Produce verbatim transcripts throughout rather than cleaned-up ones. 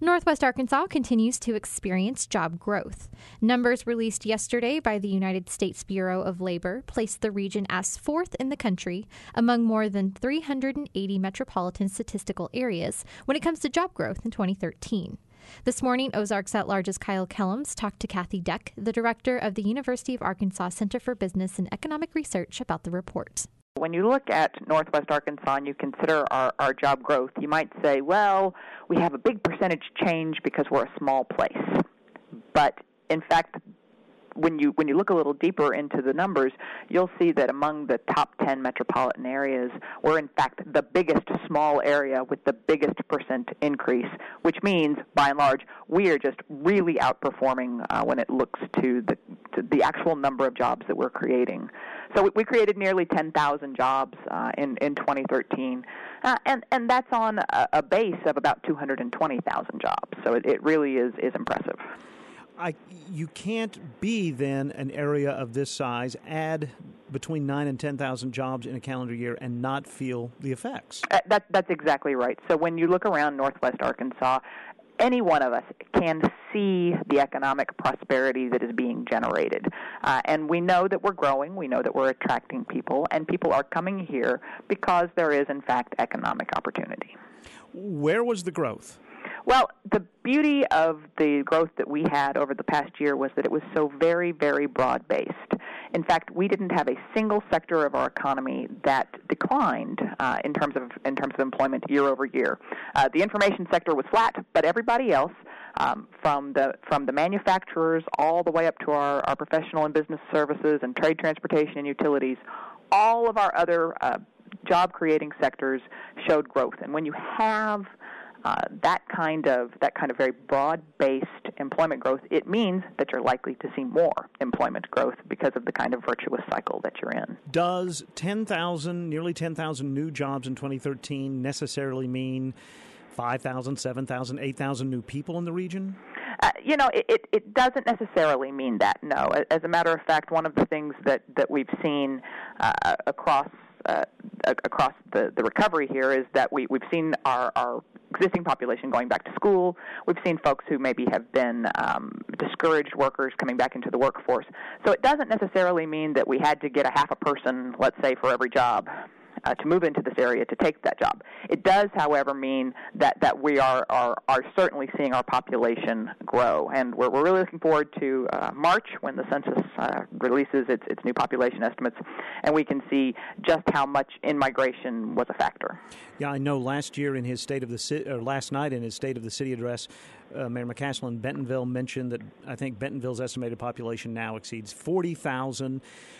Northwest Arkansas continues to experience job growth. Numbers released yesterday by the United States Bureau of Labor placed the region as fourth in the country among more than three hundred eighty metropolitan statistical areas when it comes to job growth in twenty thirteen. This morning, Ozarks at-Large's Kyle Kellums talked to Kathy Deck, the director of the University of Arkansas Center for Business and Economic Research, about the report. When you look at Northwest Arkansas and you consider our, our job growth, you might say, well, we have a big percentage change because we're a small place. But in fact, when you when you look a little deeper into the numbers, you'll see that among the top ten metropolitan areas, we're in fact the biggest small area with the biggest percent increase, which means, by and large, we are just really outperforming uh, when it looks to the to the actual number of jobs that we're creating. So we, we created nearly ten thousand jobs uh, in, in twenty thirteen, uh, and, and that's on a, a base of about two hundred twenty thousand jobs. So it, it really is, is impressive. I, you can't be, then, an area of this size, add between nine and ten thousand jobs in a calendar year and not feel the effects. Uh, that, that's exactly right. So when you look around Northwest Arkansas, any one of us can see the economic prosperity that is being generated. Uh, and we know that we're growing, we know that we're attracting people, and people are coming here because there is, in fact, economic opportunity. Where was the growth? Well, the beauty of the growth that we had over the past year was that it was so very, very broad-based. In fact, we didn't have a single sector of our economy that declined uh, in terms of in terms of employment year over year. Uh, the information sector was flat, but everybody else, um, from the from the manufacturers all the way up to our, our professional and business services and trade, transportation, and utilities, all of our other uh, job-creating sectors showed growth. And when you have Uh, that kind of that kind of very broad-based employment growth, it means that you're likely to see more employment growth because of the kind of virtuous cycle that you're in. Does ten thousand, nearly ten thousand new jobs in twenty thirteen necessarily mean five thousand, seven thousand, eight thousand new people in the region? Uh, you know, it, it, it doesn't necessarily mean that, no. As a matter of fact, one of the things that, that we've seen uh, across uh, across the, the recovery here is that we, we've seen our, our existing population going back to school. We've seen folks who maybe have been um, discouraged workers coming back into the workforce. So it doesn't necessarily mean that we had to get a half a person, let's say, for every job Uh, to move into this area to take that job. It does, however, mean that, that we are, are are certainly seeing our population grow, and we're, we're really looking forward to uh, March when the census uh, releases its, its new population estimates, and we can see just how much in-migration was a factor. Yeah, I know last year in his state of the city, or last night in his State of the City address, uh, Mayor McCaslin Bentonville mentioned that I think Bentonville's estimated population now exceeds forty thousand.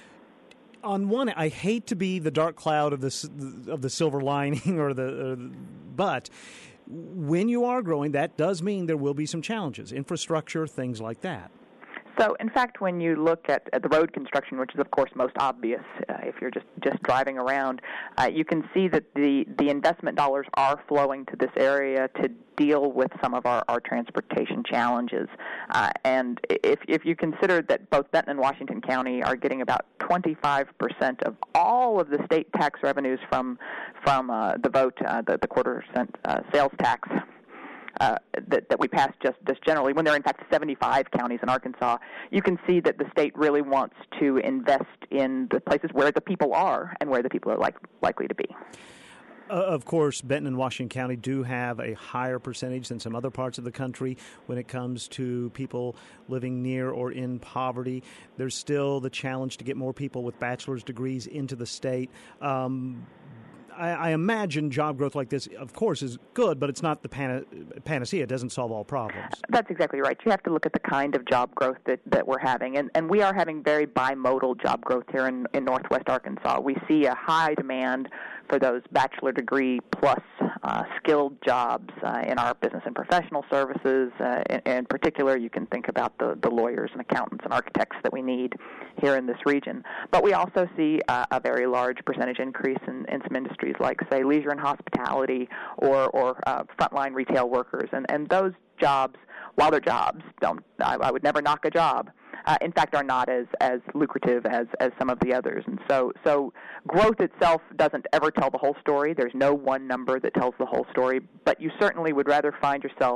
On one, I hate to be the dark cloud of the of the silver lining, or the, or the, but when you are growing, that does mean there will be some challenges, infrastructure, things like that. So, in fact, when you look at, at the road construction, which is, of course, most obvious uh, if you're just, just driving around, uh, you can see that the, the investment dollars are flowing to this area to deal with some of our, our transportation challenges. Uh, and if, if you consider that both Benton and Washington County are getting about twenty-five percent of all of the state tax revenues from, from uh, the vote, uh, the, the quarter cent uh, sales tax, Uh, that, that we passed just, just generally, when there are in fact seventy-five counties in Arkansas, you can see that the state really wants to invest in the places where the people are and where the people are like, likely to be. Uh, of course, Benton and Washington County do have a higher percentage than some other parts of the country when it comes to people living near or in poverty. There's still the challenge to get more people with bachelor's degrees into the state. Um, I, I imagine job growth like this, of course, is good, but it's not the pana- panacea. It doesn't solve all problems. That's exactly right. You have to look at the kind of job growth that, that we're having. And, and we are having very bimodal job growth here in, in Northwest Arkansas. We see a high demand for those bachelor degree plus uh, skilled jobs uh, in our business and professional services. Uh, in, in particular, you can think about the, the lawyers and accountants and architects that we need here in this region. But we also see uh, a very large percentage increase in, in some industries like, say, leisure and hospitality or, or uh, frontline retail workers. And, and those jobs, while they're jobs, don't I, I would never knock a job, uh, in fact, are not as, as lucrative as, as some of the others. And so, so growth itself doesn't ever tell the whole story. There's no one number that tells the whole story, but you certainly would rather find yourself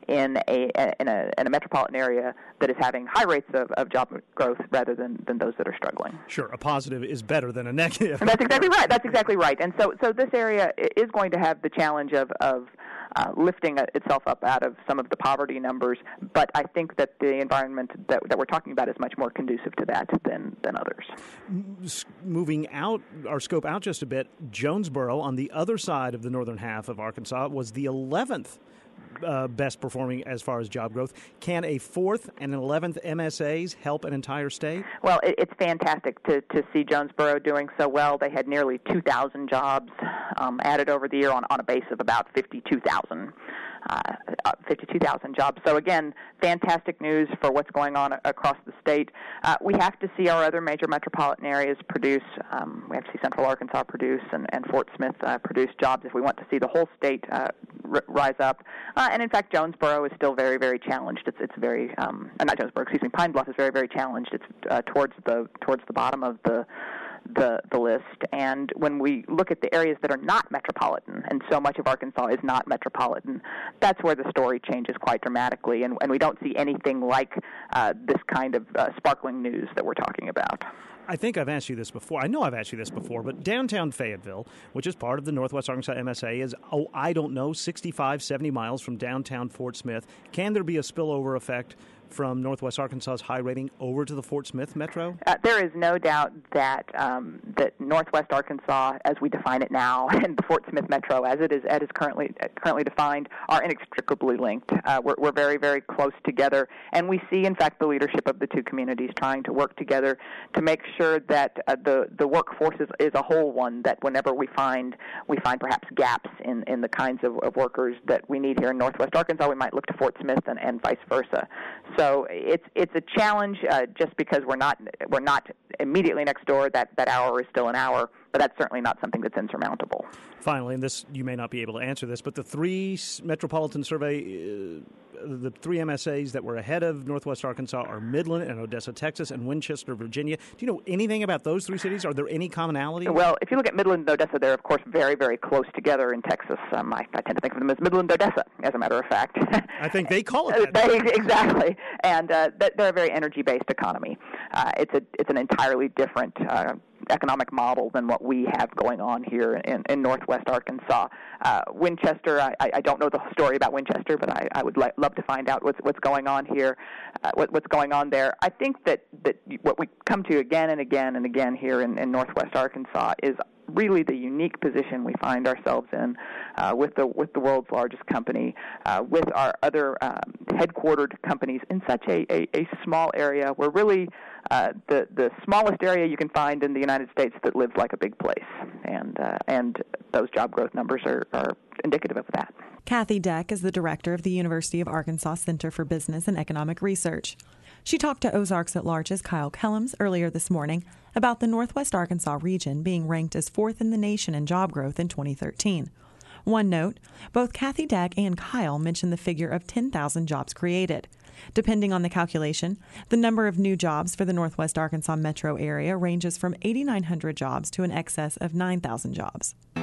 in a in a, in a metropolitan area that is having high rates of, of job growth rather than, than those that are struggling. Sure, a positive is better than a negative. And that's exactly right. That's exactly right. And so so this area is going to have the challenge of of Uh, lifting itself up out of some of the poverty numbers, but I think that the environment that, that we're talking about is much more conducive to that than, than others. Moving out our scope out just a bit, Jonesboro, on the other side of the northern half of Arkansas, was the eleventh uh, best performing as far as job growth. Can a fourth and an eleventh M S As help an entire state? Well, it, it's fantastic to, to see Jonesboro doing so well. They had nearly two thousand jobs um, added over the year on, on a base of about fifty-two thousand. Uh, fifty-two thousand jobs. So again, fantastic news for what's going on across the state. Uh, we have to see our other major metropolitan areas produce. Um, we have to see Central Arkansas produce and, and Fort Smith uh, produce jobs if we want to see the whole state uh, r- rise up. Uh, and in fact, Jonesboro is still very, very challenged. It's it's very um, uh, not Jonesboro, excuse me. Pine Bluff is very, very challenged. It's uh, towards the towards the bottom of the. the the list. And when we look at the areas that are not metropolitan, and so much of Arkansas is not metropolitan, that's where the story changes quite dramatically, and, and we don't see anything like uh, this kind of uh, sparkling news that we're talking about. I think I've asked you this before. I know I've asked you this before, but downtown Fayetteville, which is part of the Northwest Arkansas M S A, is, oh, I don't know, sixty-five, seventy miles from downtown Fort Smith. Can there be a spillover effect from Northwest Arkansas's high rating over to the Fort Smith metro? Uh, there is no doubt that um, that Northwest Arkansas, as we define it now, and the Fort Smith metro, as it is, as is currently uh, currently defined, are inextricably linked. Uh, we're, we're very, very close together, and we see, in fact, the leadership of the two communities trying to work together to make sure that uh, the the workforce is, is a whole one. That whenever we find we find perhaps gaps in, in the kinds of, of workers that we need here in Northwest Arkansas, we might look to Fort Smith and, and vice versa. So So it's it's a challenge uh, just because we're not we're not immediately next door. That that hour is still an hour, but that's certainly not something that's insurmountable. Finally, and this you may not be able to answer this, but the three metropolitan survey, uh, the three M S As that were ahead of Northwest Arkansas are Midland and Odessa, Texas, and Winchester, Virginia. Do you know anything about those three cities? Are there any commonality? Well, if you look at Midland and Odessa, they're, of course, very, very close together in Texas. Um, I, I tend to think of them as Midland Odessa, as a matter of fact. I think they call it that. they, exactly. And uh, they're a very energy-based economy. Uh, it's, a, it's an entirely different uh, economic model than what we have going on here in, in Northwest Arkansas. Uh, Winchester, I, I don't know the story about Winchester, but I, I would li- love to find out what's, what's going on here, uh, what, what's going on there. I think that, that what we come to again and again and again here in, in Northwest Arkansas is really the unique position we find ourselves in uh, with the with the world's largest company, uh, with our other um, headquartered companies in such a, a, a small area. We're really uh, the the smallest area you can find in the United States that lives like a big place, and uh, and those job growth numbers are, are indicative of that. Kathy Deck is the director of the University of Arkansas Center for Business and Economic Research. She talked to Ozarks at Large's Kyle Kellums earlier this morning about the Northwest Arkansas region being ranked as fourth in the nation in job growth in twenty thirteen. One note, both Kathy Deck and Kyle mentioned the figure of ten thousand jobs created. Depending on the calculation, the number of new jobs for the Northwest Arkansas metro area ranges from eighty-nine hundred jobs to an excess of nine thousand jobs.